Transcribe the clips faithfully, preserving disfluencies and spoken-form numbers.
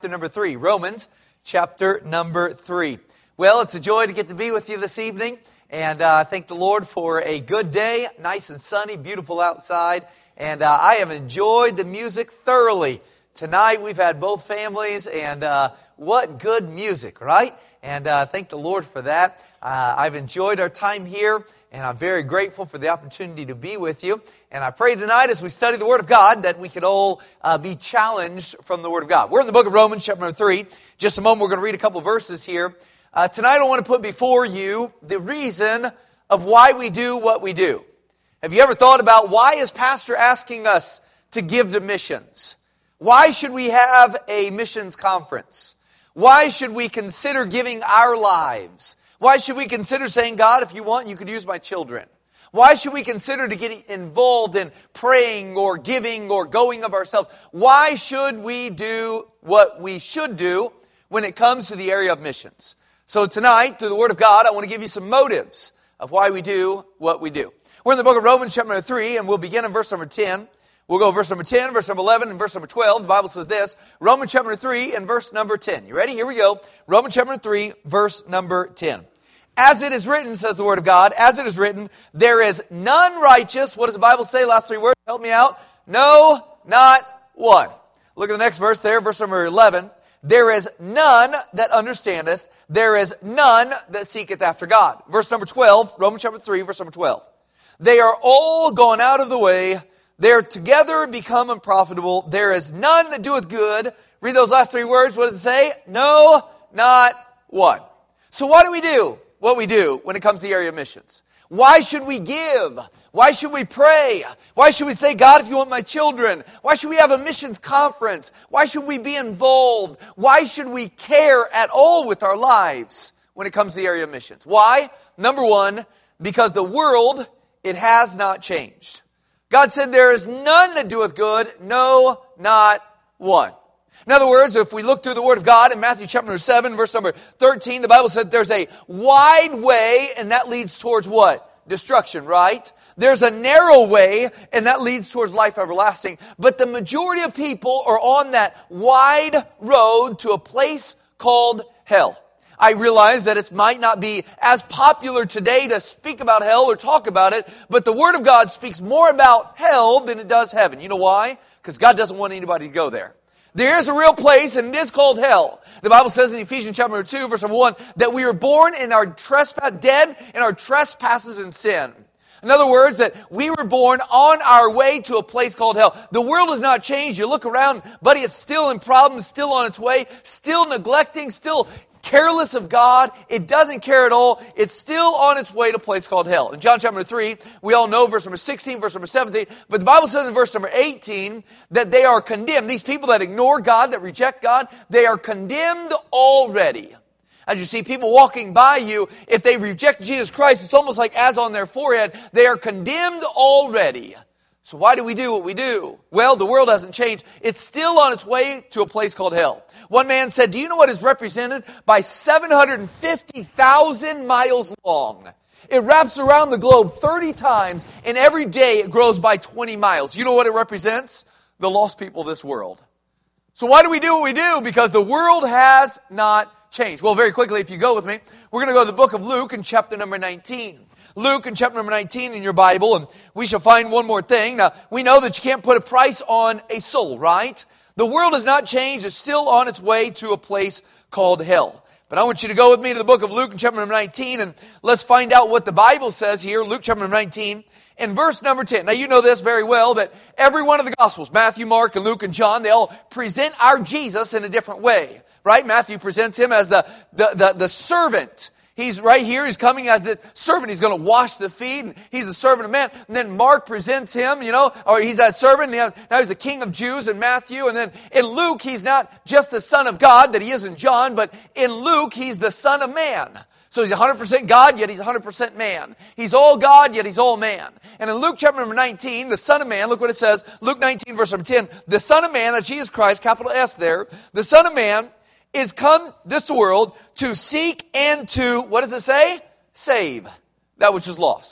Chapter number three, Romans chapter number three. Well, it's a joy to get to be with you this evening, and uh, thank the Lord for a good day, nice and sunny, beautiful outside, and uh, I have enjoyed the music thoroughly. Tonight we've had both families, and uh, what good music, right? And uh, thank the Lord for that. Uh, I've enjoyed our time here, and I'm very grateful for the opportunity to be with you. And I pray tonight as we study the Word of God that we could all uh, be challenged from the Word of God. We're in the book of Romans, chapter number three. Just a moment, we're going to read a couple verses here. Uh, tonight I want to put before you the reason of why we do what we do. Have you ever thought about why is Pastor asking us to give to missions? Why should we have a missions conference? Why should we consider giving our lives? Why should we consider saying, God, if you want, you could use my children? Why should we consider to get involved in praying or giving or going of ourselves? Why should we do what we should do when it comes to the area of missions? So tonight, through the Word of God, I want to give you some motives of why we do what we do. We're in the book of Romans chapter number three, and we'll begin in verse number ten. We'll go verse number ten, verse number eleven, and verse number twelve. The Bible says this, Romans chapter number three and verse number ten. You ready? Here we go. Romans chapter number three, verse number ten. As it is written, says the Word of God, as it is written, there is none righteous. What does the Bible say? Last three words, help me out. No, not one. Look at the next verse there, verse number eleven. There is none that understandeth. There is none that seeketh after God. Verse number twelve, Romans chapter three, verse number twelve. They are all gone out of the way. They are together become unprofitable. There is none that doeth good. Read those last three words. What does it say? No, not one. So what do we do? What we do when it comes to the area of missions. Why should we give? Why should we pray? Why should we say, God, if you want my children? Why should we have a missions conference? Why should we be involved? Why should we care at all with our lives when it comes to the area of missions? Why? Number one, because the world, it has not changed. God said, there is none that doeth good, no, not one. In other words, if we look through the Word of God in Matthew chapter number seven, verse number thirteen, the Bible said there's a wide way and that leads towards what? Destruction, right? There's a narrow way and that leads towards life everlasting. But the majority of people are on that wide road to a place called hell. I realize that it might not be as popular today to speak about hell or talk about it, but the Word of God speaks more about hell than it does heaven. You know why? Because God doesn't want anybody to go there. There is a real place, and it is called hell. The Bible says in Ephesians chapter two, verse number one, that we were born in our trespass, dead in our trespasses and sin. In other words, that we were born on our way to a place called hell. The world has not changed. You look around, buddy, it's still in problems, still on its way, still neglecting, still careless of God. It doesn't care at all. It's still on its way to a place called hell. In John chapter three, we all know verse number sixteen, verse number seventeen, but the Bible says in verse number eighteen that they are condemned. These people that ignore God, that reject God, they are condemned already. As you see people walking by you, if they reject Jesus Christ, it's almost like as on their forehead, they are condemned already. So why do we do what we do? Well, the world hasn't changed. It's still on its way to a place called hell. One man said, do you know what is represented by seven hundred fifty thousand miles long? It wraps around the globe thirty times, and every day it grows by twenty miles. You know what it represents? The lost people of this world. So why do we do what we do? Because the world has not changed. Well, very quickly, if you go with me, we're going to go to the book of Luke in chapter number nineteen. Luke in chapter number nineteen in your Bible, and we shall find one more thing. Now, we know that you can't put a price on a soul, right? The world has not changed. It's still on its way to a place called hell. But I want you to go with me to the book of Luke in chapter number nineteen, and let's find out what the Bible says here. Luke chapter number nineteen, in verse number ten. Now, you know this very well, that every one of the Gospels, Matthew, Mark, and Luke, and John, they all present our Jesus in a different way, right? Matthew presents him as the, the, the, the servant. He's right here. He's coming as this servant. He's going to wash the feet. And he's the servant of man. And then Mark presents him, you know, or he's that servant. And now he's the King of Jews in Matthew. And then in Luke, he's not just the Son of God that he is in John, but in Luke, he's the Son of Man. So he's one hundred percent God, yet he's one hundred percent man. He's all God, yet he's all man. And in Luke chapter number nineteen, the Son of Man, look what it says. Luke nineteen, verse number ten. The Son of Man, that's Jesus Christ, capital S there. The Son of Man is come this world to seek and to, what does it say? Save that which is lost.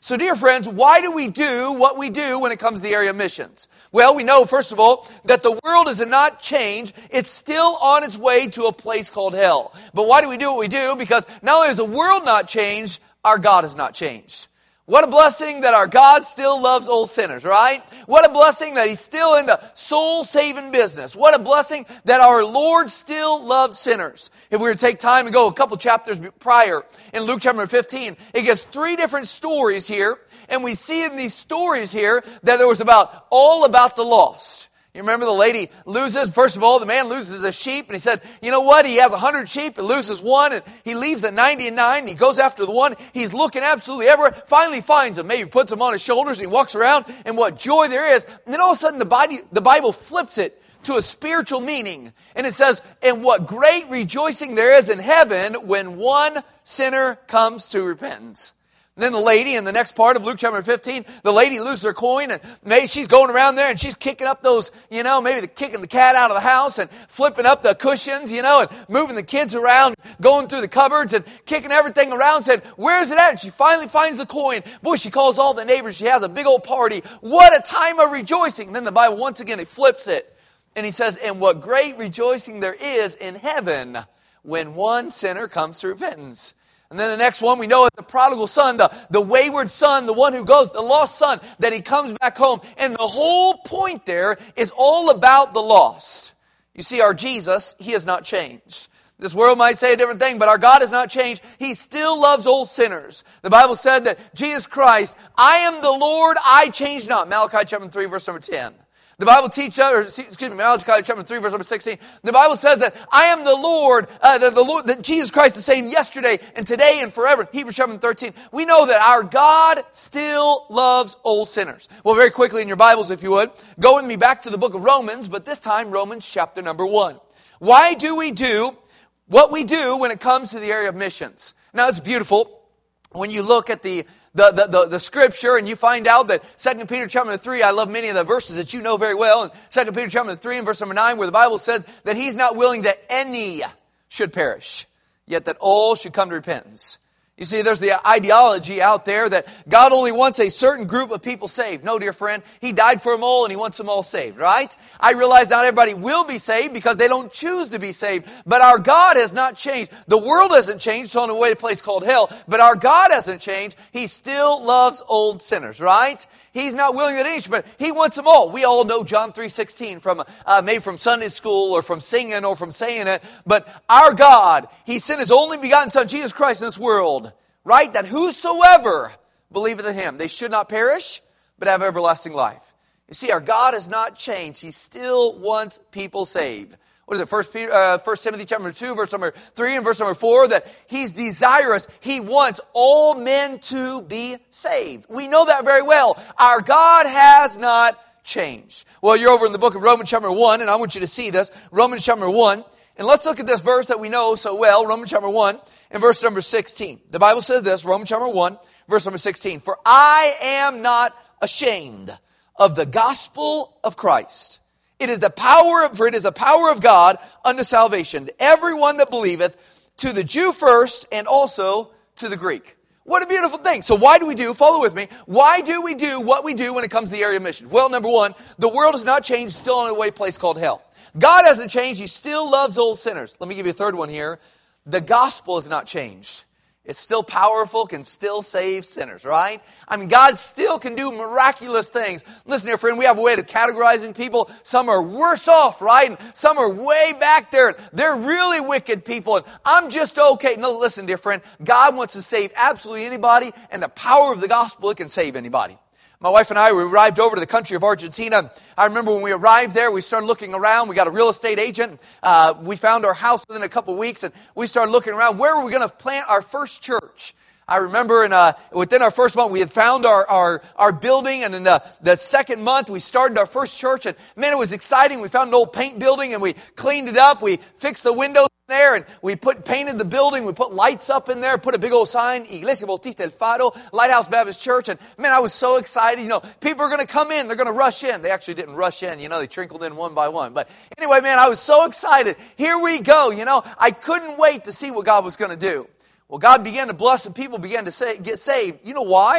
So dear friends, why do we do what we do when it comes to the area of missions? Well, we know, first of all, that the world is not changed. It's still on its way to a place called hell. But why do we do what we do? Because not only is the world not changed, our God has not changed. What a blessing that our God still loves old sinners, right? What a blessing that He's still in the soul-saving business. What a blessing that our Lord still loves sinners. If we were to take time and go a couple chapters prior, in Luke chapter fifteen, it gives three different stories here, and we see in these stories here that there was about all about the lost. You remember the lady loses, first of all, the man loses a sheep, and he said, you know what, he has a hundred sheep and loses one, and he leaves the ninety and nine, and he goes after the one. He's looking absolutely everywhere, finally finds him, maybe puts him on his shoulders, and he walks around, and what joy there is. And then all of a sudden, the Bible, the Bible flips it to a spiritual meaning, and it says, and what great rejoicing there is in heaven when one sinner comes to repentance. And then the lady in the next part of Luke chapter fifteen, the lady loses her coin, and maybe she's going around there and she's kicking up those, you know, maybe the kicking the cat out of the house and flipping up the cushions, you know, and moving the kids around, going through the cupboards and kicking everything around, said, where's it at? And she finally finds the coin. Boy, she calls all the neighbors. She has a big old party. What a time of rejoicing. And then the Bible, once again, it flips it. And he says, and what great rejoicing there is in heaven when one sinner comes to repentance. And then the next one we know is the prodigal son, the, the wayward son, the one who goes, the lost son, that he comes back home. And the whole point there is all about the lost. You see, our Jesus, He has not changed. This world might say a different thing, but our God has not changed. He still loves old sinners. The Bible said that Jesus Christ, I am the Lord, I change not. Malachi chapter three, verse number ten. The Bible teaches, or excuse me, Malachi chapter three, verse number sixteen. The Bible says that I am the Lord, uh, that the Lord, that Jesus Christ is the same yesterday and today and forever. Hebrews chapter thirteen. We know that our God still loves old sinners. Well, very quickly in your Bibles, if you would, go with me back to the book of Romans, but this time Romans chapter number one. Why do we do what we do when it comes to the area of missions? Now, it's beautiful when you look at the The, the, the, the scripture, and you find out that Second Peter chapter three, I love many of the verses that you know very well, in Second Peter chapter three and verse number nine, where the Bible said that He's not willing that any should perish, yet that all should come to repentance. You see, there's the ideology out there that God only wants a certain group of people saved. No, dear friend, He died for them all and He wants them all saved, right? I realize not everybody will be saved because they don't choose to be saved. But our God has not changed. The world hasn't changed, it's on the way to a place called hell. But our God hasn't changed. He still loves old sinners, right? He's not willing that any should, but He wants them all. We all know John three sixteen from uh, maybe from Sunday school or from singing or from saying it. But our God, He sent His only begotten Son, Jesus Christ, in this world, right? That whosoever believeth in Him, they should not perish, but have everlasting life. You see, our God has not changed. He still wants people saved. What is it? First Peter, uh, First Timothy chapter two, verse number three and verse number four, that He's desirous. He wants all men to be saved. We know that very well. Our God has not changed. Well, you're over in the book of Romans chapter one, and I want you to see this. Romans chapter one. And let's look at this verse that we know so well, Romans chapter one, and verse number sixteen. The Bible says this, Romans chapter one, verse number sixteen. For I am not ashamed of the gospel of Christ. It is the power, for it is the power of God unto salvation, to everyone that believeth, to the Jew first, and also to the Greek. What a beautiful thing. So why do we do, follow with me, why do we do what we do when it comes to the area of mission? Well, number one, the world has not changed, still on a way place called hell. God hasn't changed, He still loves old sinners. Let me give you a third one here. The gospel has not changed. It's still powerful, can still save sinners, right? I mean, God still can do miraculous things. Listen, dear friend, we have a way of categorizing people. Some are worse off, right? And some are way back there. They're really wicked people, and I'm just okay. No, listen, dear friend, God wants to save absolutely anybody, and the power of the gospel, it can save anybody. My wife and I, we arrived over to the country of Argentina. I remember when we arrived there, we started looking around. We got a real estate agent. Uh, we found our house within a couple of weeks, and we started looking around. Where were we going to plant our first church? I remember in, uh, within our first month, we had found our, our, our building, and in the, the second month, we started our first church. And man, it was exciting. We found an old paint building, and we cleaned it up. We fixed the windows there, and we put painted the building. We put lights up in there, put a big old sign, Iglesia Bautista El Faro, Lighthouse Baptist Church. And man, I was so excited. You know, people are going to come in. They're going to rush in. They actually didn't rush in. You know, they trickled in one by one. But anyway, man, I was so excited. Here we go. You know, I couldn't wait to see what God was going to do. Well, God began to bless and people began to say, get saved. You know why?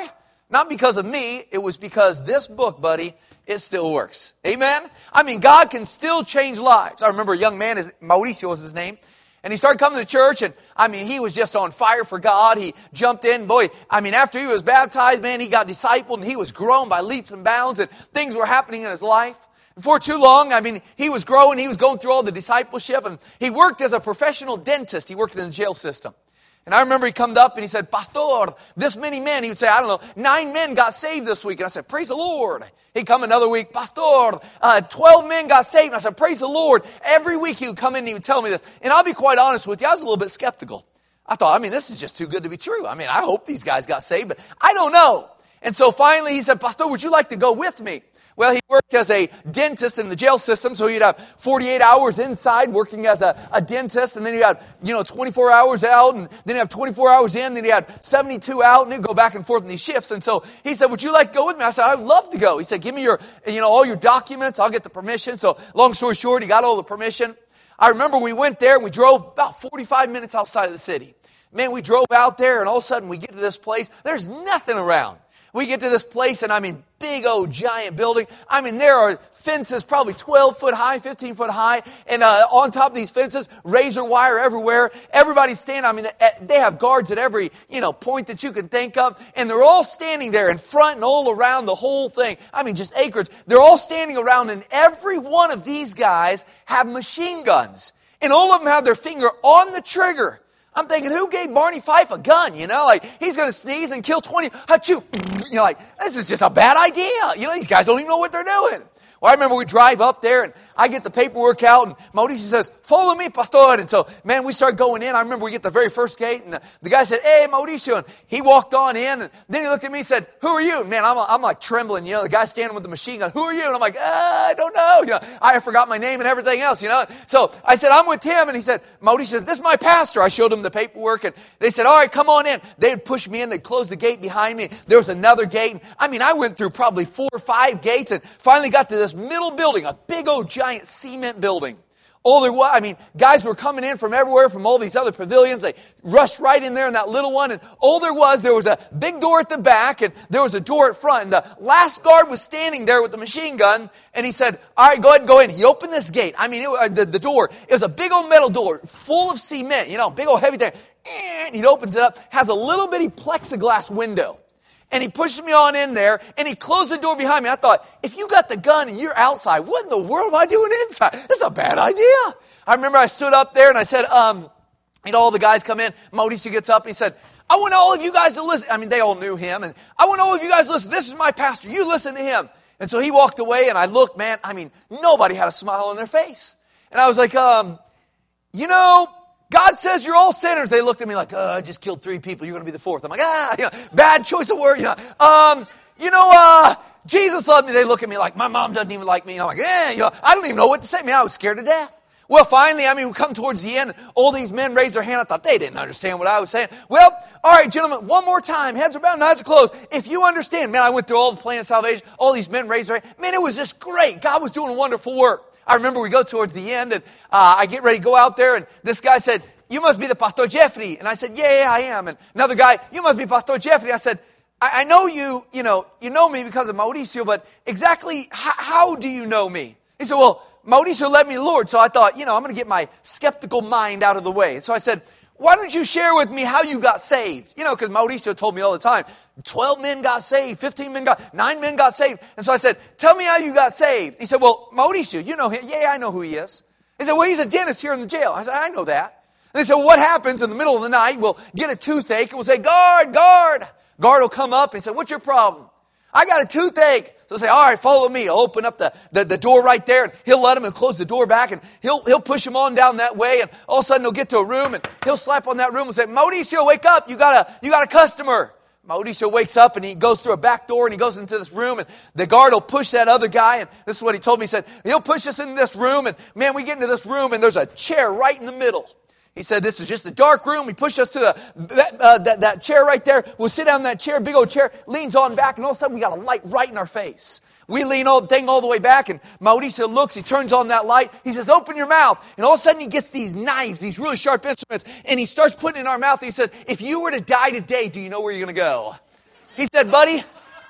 Not because of me. It was because this book, buddy, it still works. Amen? I mean, God can still change lives. I remember a young man, his, Mauricio was his name, and he started coming to church, and I mean, he was just on fire for God. He jumped in. Boy, I mean, after he was baptized, man, he got discipled, and he was grown by leaps and bounds, and things were happening in his life. Before too long, I mean, he was growing. He was going through all the discipleship, and he worked as a professional dentist. He worked in the jail system. And I remember he come up and he said, Pastor, this many men, he would say, I don't know, nine men got saved this week. And I said, praise the Lord. He'd come another week, Pastor, uh, twelve men got saved. And I said, praise the Lord. Every week he would come in and he would tell me this. And I'll be quite honest with you, I was a little bit skeptical. I thought, I mean, this is just too good to be true. I mean, I hope these guys got saved, but I don't know. And so finally he said, Pastor, would you like to go with me? Well, he worked as a dentist in the jail system, so he'd have forty-eight hours inside working as a, a dentist, and then he'd have, you know, twenty-four hours out, and then he'd have twenty-four hours in, then he had seventy-two out, and he'd go back and forth in these shifts. And so he said, would you like to go with me? I said, I would love to go. He said, give me your, you know, all your documents. I'll get the permission. So long story short, he got all the permission. I remember we went there, and we drove about forty-five minutes outside of the city. Man, we drove out there, and all of a sudden we get to this place. There's nothing around. We get to this place, and I mean, big old giant building. I mean, there are fences probably twelve foot high, fifteen foot high, and uh, on top of these fences, razor wire everywhere. Everybody's standing. I mean, they have guards at every, you know, point that you can think of, and they're all standing there in front and all around the whole thing. I mean, just acreage. They're all standing around, and every one of these guys have machine guns, and all of them have their finger on the trigger. I'm thinking, who gave Barney Fife a gun? You know, like, he's going to sneeze and kill twenty. Achoo. You know, like, this is just a bad idea. You know, these guys don't even know what they're doing. Well, I remember we drive up there, and I get the paperwork out, and Mauricio says, follow me, Pastor. And so, man, we start going in. I remember we get the very first gate, and the, the guy said, hey, Mauricio. And he walked on in, and then he looked at me and said, who are you? And man, I'm, I'm like trembling, you know, the guy standing with the machine gun. Who are you? And I'm like, uh, I don't know. You know, I forgot my name and everything else, you know. So I said, I'm with him. And he said, Mauricio said, this is my pastor. I showed him the paperwork, and they said, all right, come on in. They'd push me in. They'd close the gate behind me. There was another gate. I mean, I went through probably four or five gates and finally got to this middle building, a big old giant cement building. Oh, there was, I mean, guys were coming in from everywhere, from all these other pavilions. They rushed right in there in that little one. And all there was, there was a big door at the back, and there was a door at front. And the last guard was standing there with the machine gun, and he said, all right, go ahead and go in. He opened this gate. I mean, it, uh, the, the door, it was a big old metal door full of cement, you know, big old heavy thing. And he opens it up, has a little bitty plexiglass window. And he pushed me on in there, and he closed the door behind me. I thought, if you got the gun and you're outside, what in the world am I doing inside? This is a bad idea. I remember I stood up there, and I said, um, you know, all the guys come in. Mauricio gets up, and he said, I want all of you guys to listen. I mean, they all knew him. And I want all of you guys to listen. This is my pastor. You listen to him. And so he walked away, and I looked, man, I mean, nobody had a smile on their face. And I was like, um, you know, God says you're all sinners. They looked at me like, oh, I just killed three people. You're going to be the fourth. I'm like, ah, you know, bad choice of word. You know, um, you know, uh, Jesus loved me. They look at me like, my mom doesn't even like me. And I'm like, eh, you know, I don't even know what to say. Man, I was scared to death. Well, finally, I mean, we come towards the end. All these men raised their hand. I thought they didn't understand what I was saying. Well, all right, gentlemen, one more time. Heads are bowed and eyes are closed. If you understand, man, I went through all the plan of salvation. All these men raised their hand. Man, it was just great. God was doing wonderful work. I remember we go towards the end, and uh, I get ready to go out there, and this guy said, you must be the Pastor Jeffrey. And I said, yeah, yeah, I am. And another guy, you must be Pastor Jeffrey. I said, I, I know you, you know, you know me because of Mauricio, but exactly how, how do you know me? He said, well, Mauricio led me to the Lord. So I thought, you know, I'm going to get my skeptical mind out of the way. So I said, why don't you share with me how you got saved? You know, because Mauricio told me all the time, twelve men got saved, fifteen men got, nine men got saved. And so I said, tell me how you got saved. He said, well, Mauricio, you know him. Yeah, I know who he is. He said, well, he's a dentist here in the jail. I said, I know that. And they said, well, what happens in the middle of the night? We'll get a toothache, and we'll say, guard, guard. Guard will come up and say, what's your problem? I got a toothache. So say, all right, follow me. I'll open up the, the, the door right there, and he'll let him and close the door back, and he'll he'll push him on down that way, and all of a sudden he'll get to a room, and he'll slap on that room and say, Mauricio, wake up. You got a, you got a customer. Mauricio wakes up, and he goes through a back door, and he goes into this room, and the guard will push that other guy, and this is what he told me. He said, he'll push us into this room, and man, we get into this room, and there's a chair right in the middle. He said, this is just a dark room. He pushed us to the, uh, that, that chair right there. We'll sit down in that chair, big old chair, leans on back, and all of a sudden we got a light right in our face. We lean all the thing all the way back, and Mauricio looks, he turns on that light. He says, open your mouth. And all of a sudden he gets these knives, these really sharp instruments, and he starts putting it in our mouth. And he said, if you were to die today, do you know where you're going to go? He said, buddy,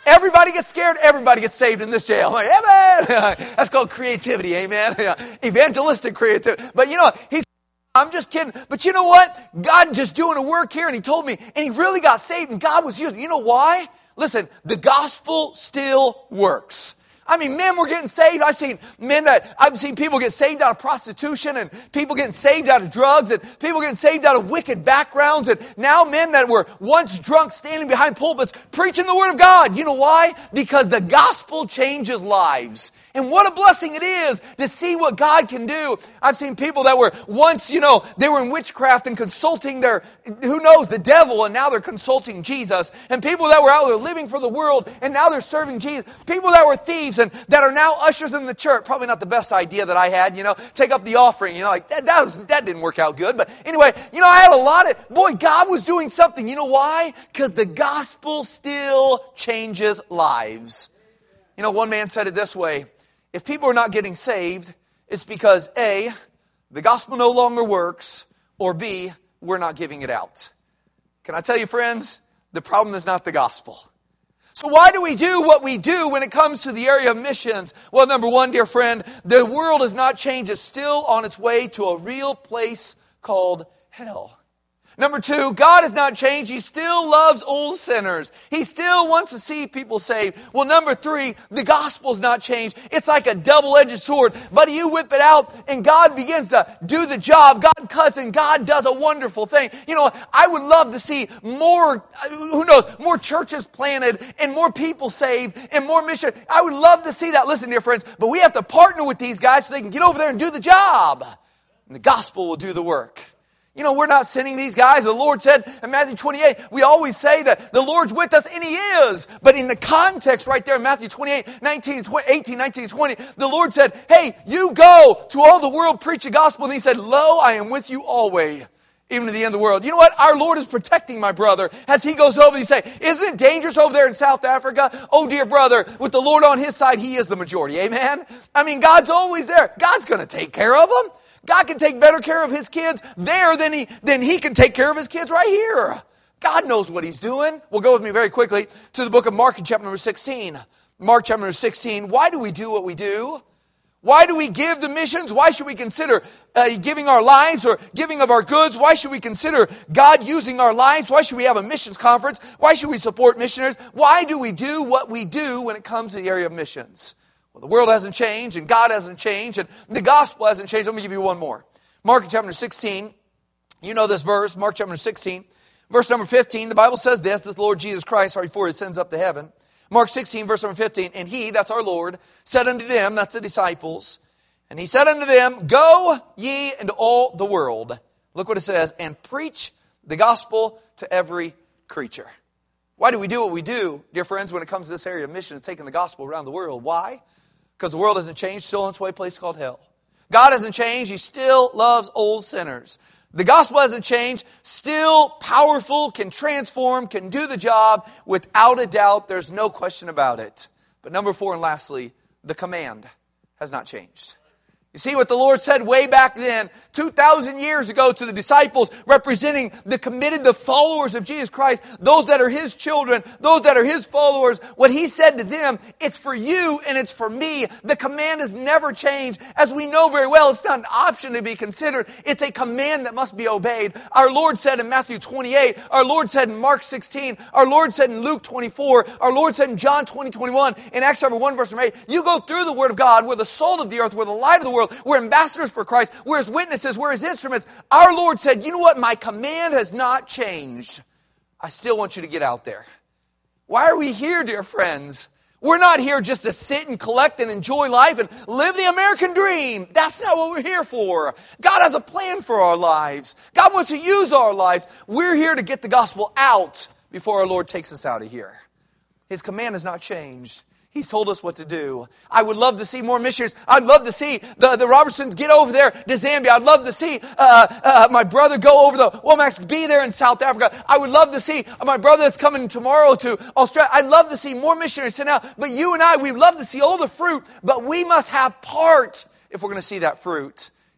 Everybody gets scared, everybody gets saved in this jail. I'm like, amen. That's called creativity, amen. Evangelistic creativity. But you know, he's, I'm just kidding. But you know what? God just doing a work here, and he told me, and he really got saved, and God was using. You know why? Listen, the gospel still works. I mean, men were getting saved. I've seen men that, I've seen people get saved out of prostitution, and people getting saved out of drugs, and people getting saved out of wicked backgrounds, and now men that were once drunk standing behind pulpits preaching the word of God. You know why? Because the gospel changes lives. And what a blessing it is to see what God can do. I've seen people that were once, you know, they were in witchcraft and consulting their, who knows, the devil, and now they're consulting Jesus. And people that were out there living for the world, and now they're serving Jesus. People that were thieves and that are now ushers in the church. Probably not the best idea that I had, you know, take up the offering. You know, like that, that, was, that didn't work out good. But anyway, you know, I had a lot of, boy, God was doing something. You know why? Because the gospel still changes lives. You know, one man said it this way. If people are not getting saved, it's because A, the gospel no longer works, or B, we're not giving it out. Can I tell you, friends, the problem is not the gospel. So why do we do what we do when it comes to the area of missions? Well, number one, dear friend, the world has not changed. It's still on its way to a real place called hell. Number two, God has not changed. He still loves old sinners. He still wants to see people saved. Well, number three, the gospel's not changed. It's like a double-edged sword. But you whip it out and God begins to do the job. God cuts and God does a wonderful thing. You know, I would love to see more, who knows, more churches planted and more people saved and more mission. I would love to see that. Listen, dear friends, but we have to partner with these guys so they can get over there and do the job. And the gospel will do the work. You know, we're not sending these guys. The Lord said in Matthew twenty-eight, we always say that the Lord's with us, and He is. But in the context right there in Matthew twenty-eight, nineteen, eighteen, nineteen, twenty, the Lord said, hey, you go to all the world, preach the gospel. And He said, lo, I am with you always, even to the end of the world. You know what? Our Lord is protecting my brother. As he goes over, you say, isn't it dangerous over there in South Africa? Oh, dear brother, with the Lord on His side, He is the majority. Amen? I mean, God's always there. God's going to take care of them. God can take better care of His kids there than he, than he can take care of His kids right here. God knows what He's doing. Well, go with me very quickly to the book of Mark in chapter number sixteen. Mark chapter number sixteen. Why do we do what we do? Why do we give the missions? Why should we consider uh, giving our lives or giving of our goods? Why should we consider God using our lives? Why should we have a missions conference? Why should we support missionaries? Why do we do what we do when it comes to the area of missions? Well, the world hasn't changed, and God hasn't changed, and the gospel hasn't changed. Let me give you one more. Mark chapter sixteen. You know this verse, Mark chapter sixteen. Verse number fifteen, the Bible says this, that the Lord Jesus Christ, right before He ascends up to heaven. Mark sixteen, verse number fifteen. And He, that's our Lord, said unto them, that's the disciples, and He said unto them, go ye into all the world. Look what it says, and preach the gospel to every creature. Why do we do what we do, dear friends, when it comes to this area of mission, taking the gospel around the world? Why? Because the world hasn't changed, still in its way, a place called hell. God hasn't changed, He still loves old sinners. The gospel hasn't changed, still powerful, can transform, can do the job. Without a doubt, there's no question about it. But number four, and lastly, the command has not changed. You see what the Lord said way back then, two thousand years ago to the disciples representing the committed, the followers of Jesus Christ, those that are His children, those that are His followers. What He said to them, it's for you and it's for me. The command has never changed. As we know very well, it's not an option to be considered. It's a command that must be obeyed. Our Lord said in Matthew twenty-eight, our Lord said in Mark sixteen, our Lord said in Luke twenty-four, our Lord said in John twenty, twenty-one, in Acts chapter one, verse eight, you go through the Word of God, we're the salt of the earth, we're the light of the world, we're ambassadors for Christ, we're His witnesses, we're His instruments. Our Lord said, you know what? My command has not changed. I still want you to get out there. Why are we here, dear friends? We're not here just to sit and collect and enjoy life and live the American dream. That's not what we're here for. God has a plan for our lives. God wants to use our lives. We're here to get the gospel out before our Lord takes us out of here. His command has not changed. He's told us what to do. I would love to see more missionaries. I'd love to see the, the Robertsons get over there to Zambia. I'd love to see uh, uh, my brother go over the Womax, be there in South Africa. I would love to see my brother that's coming tomorrow to Australia. I'd love to see more missionaries sent out. But you and I, we'd love to see all the fruit. But we must have part if we're going to see that fruit.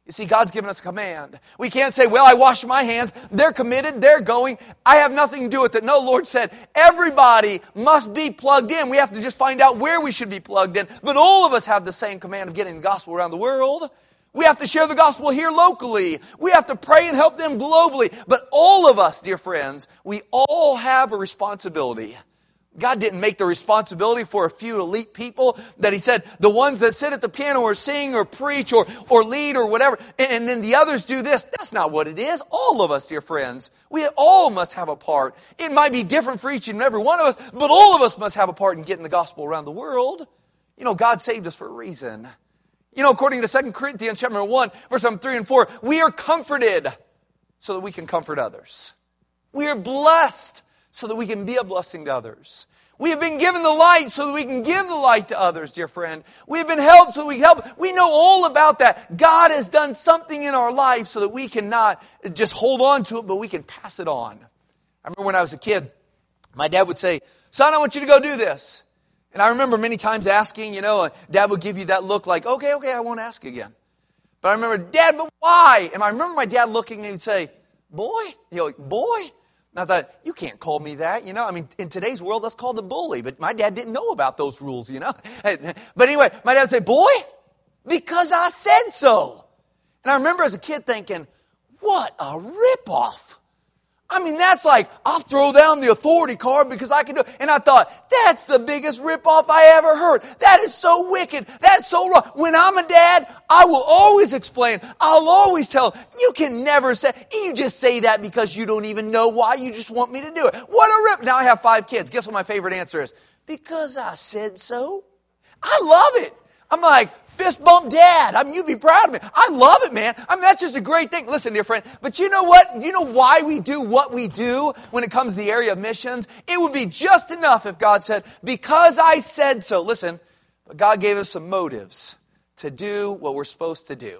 You see, God's given us a command. We can't say, well, I wash my hands. They're committed. They're going. I have nothing to do with it. No, Lord said, everybody must be plugged in. We have to just find out where we should be plugged in. But all of us have the same command of getting the gospel around the world. We have to share the gospel here locally. We have to pray and help them globally. But all of us, dear friends, we all have a responsibility. God didn't make the responsibility for a few elite people that He said, the ones that sit at the piano or sing or preach or, or lead or whatever, and, and then the others do this. That's not what it is. All of us, dear friends, we all must have a part. It might be different for each and every one of us, but all of us must have a part in getting the gospel around the world. You know, God saved us for a reason. You know, according to Second Corinthians chapter one, verse three and four, we are comforted so that we can comfort others. We are blessed so that we can be a blessing to others. We have been given the light so that we can give the light to others, dear friend. We have been helped so that we can help. We know all about that. God has done something in our life so that we cannot just hold on to it, but we can pass it on. I remember when I was a kid, my dad would say, son, I want you to go do this. And I remember many times asking, you know, Dad would give you that look like, okay, okay, I won't ask again. But I remember, Dad, but why? And I remember my dad looking and he'd say, boy? He'd go, boy? And I thought, you can't call me that, you know. I mean, in today's world, that's called a bully. But my dad didn't know about those rules, you know. But anyway, my dad would say, boy, because I said so. And I remember as a kid thinking, what a ripoff. I mean, that's like, I'll throw down the authority card because I can do it. And I thought, that's the biggest ripoff I ever heard. That is so wicked. That's so wrong. When I'm a dad, I will always explain. I'll always tell. You can never say, you just say that because you don't even know why. You just want me to do it. What a rip. Now I have five kids. Guess what my favorite answer is? Because I said so. I love it. I'm like, fist bump dad. I mean, you'd be proud of me. I love it, man. I mean, that's just a great thing. Listen, dear friend, but you know what? You know why we do what we do when it comes to the area of missions? It would be just enough if God said, because I said so. Listen, but God gave us some motives to do what we're supposed to do.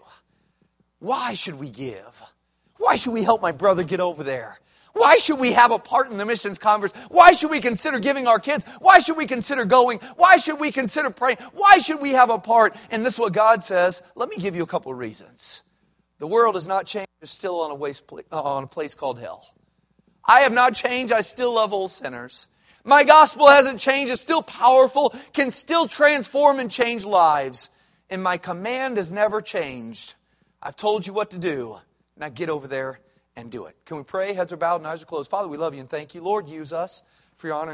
Why should we give? Why should we help my brother get over there? Why should we have a part in the missions conference? Why should we consider giving our kids? Why should we consider going? Why should we consider praying? Why should we have a part? And this is what God says. Let me give you a couple of reasons. The world has not changed. It's still on a, waste, on a place called hell. I have not changed. I still love old sinners. My gospel hasn't changed. It's still powerful, can still transform and change lives. And my command has never changed. I've told you what to do. Now get over there and do it. Can we pray? Heads are bowed and eyes are closed. Father, we love you and thank you. Lord, use us for your honor.